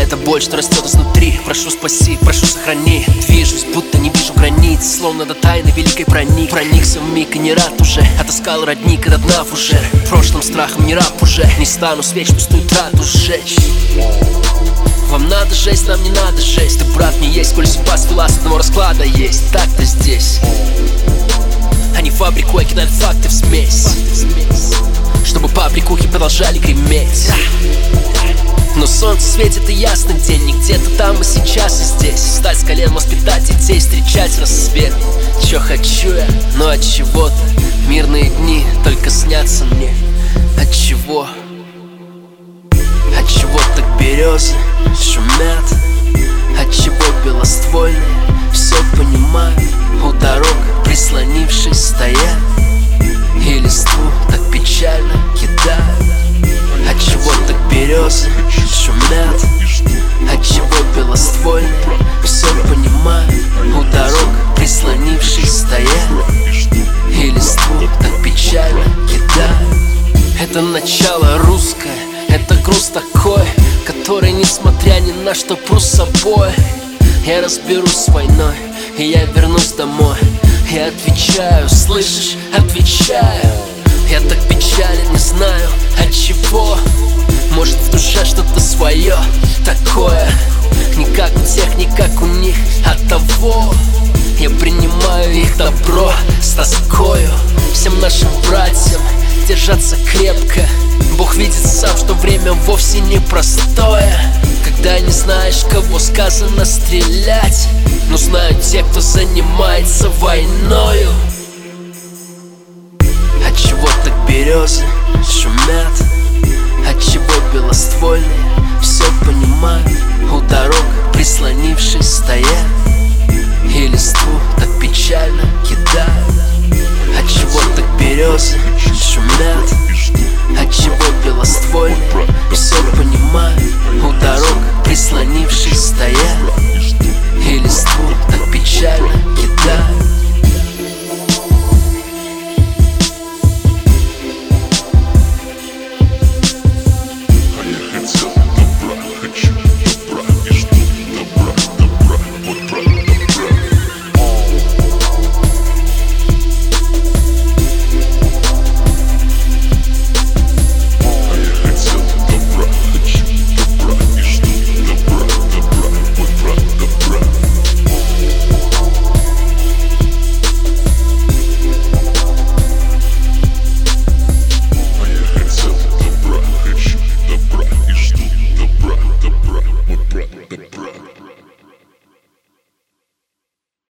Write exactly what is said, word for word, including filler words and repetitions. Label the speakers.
Speaker 1: Это боль, что растет изнутри. Прошу спаси, прошу сохрани. Движусь, будто не вижу границ, словно до тайны великой проник. Проникся в миг и не рад уже. Отыскал родник, этот нав уже. Прошлым страхом не раб уже. Не стану свеч пустую трату сжечь. Вам надо жесть, нам не надо жесть. Ты брат не есть, коль судьба свела с одного расклада есть. Так-то здесь они фабрикуя кидают факты в смесь, чтобы пабликухи продолжали греметь. Но солнце светит и ясный день. Не где-то там и сейчас и здесь. Встать с колен, воспитать детей, встречать рассвет. Чё хочу я, но от чего-то мирные дни только снятся мне. От чего? От чего так березы шумят? От чего белоствольные все понимают? У дорог прислонившись стоят и листву так печально кидают. От чего так березы шумят? От чего белоствольные все понимают? У дорог прислонившись стоят и листву так печально кидают. Это начало русское, это груз такой, который, несмотря ни на что, пру с собой. Я разберусь с войной, и я вернусь домой. Я отвечаю, слышишь, отвечаю. Я так печален, не знаю от чего. Может, в душе что-то свое такое. Не как у тех, не как у них, от того я принимаю их добро с тоскою. Всем нашим братьям держаться крепко. Бог видит сам, что время вовсе не простое. Когда не знаешь, кого сказано стрелять, но знают те, кто занимается войною. От чего так березы шумят? От чего белоствольные все понимают?